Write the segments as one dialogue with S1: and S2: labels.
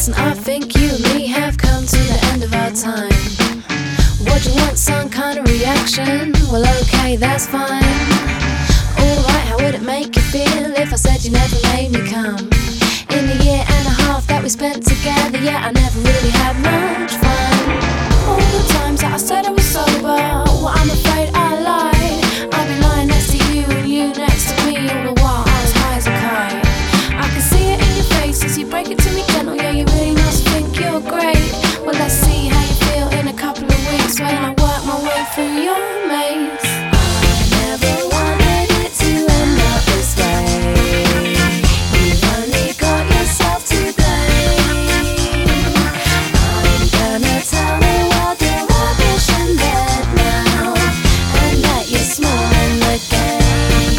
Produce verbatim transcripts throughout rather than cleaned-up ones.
S1: Listen, I think you and me have come to the end of our time. What you want, some kind of reaction? Well, okay, that's fine. Alright, how would it make you feel if I said you never made me come? In the year and a half that we spent together, yeah, I never really had much fun. All the times that I said I was sober, well, I'm afraid I lied. I'd be lying next to you and you next to me, all the while I was high as a kite. I can see it in your face as you break it to me gentle, yeah, you really must think you're great. Well, let's see how you feel in a couple of weeks when I work my way through your maze. I never wanted it to end up this way. You've only got yourself to blame. I'm gonna tell the world you're rubbish and dead now, and that you're small in the game.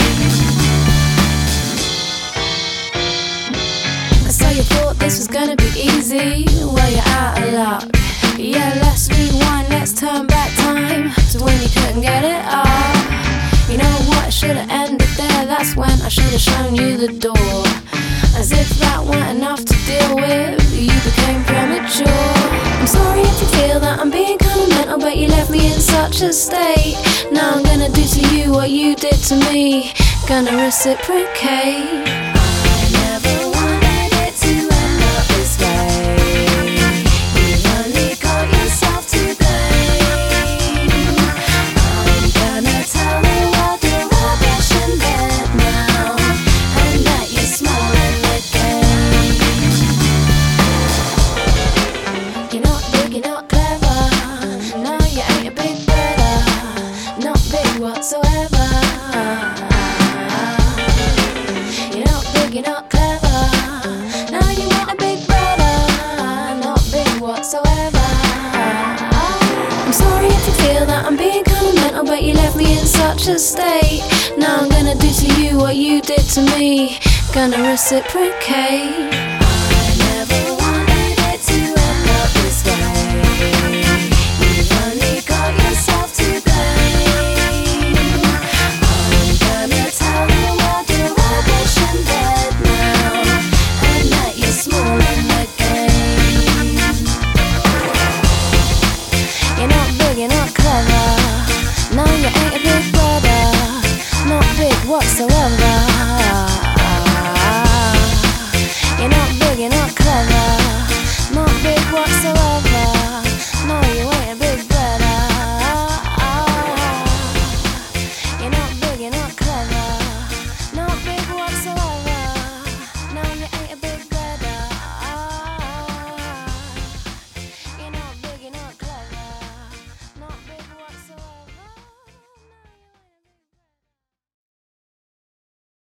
S1: So you thought this was gonna be easy? Well, you're out of luck. Yeah, let's rewind, let's turn back time to when you couldn't get it up. You know what, should've ended there. That's when I should've shown you the door. As if that weren't enough to deal with, you became premature. I'm sorry if you feel that I'm being kinda mental, but you left me in such a state. Now I'm gonna do to you what you did to me, gonna reciprocate. I never wanted it to end up this way. You've only got yourself to blame. I'm gonna tell the world you're rubbish and dead now, and that you're small in the game. You're not big, you're not clever. No, you ain't a big brother, not big whatsoever. You're not big, you're not clever. No, you ain't a big brother, not big whatsoever. I'm sorry if you feel that I'm being kinda mental, but you left me in such a state. Now I'm gonna do to you what you did to me, gonna reciprocate. I never wanted it to end up this way. You've only got yourself to blame. I'm gonna tell the world you're rubbish and dead now, and that you're small in the game. You're not big, you're not clever. No, you ain't a big brother, not big whatsoever.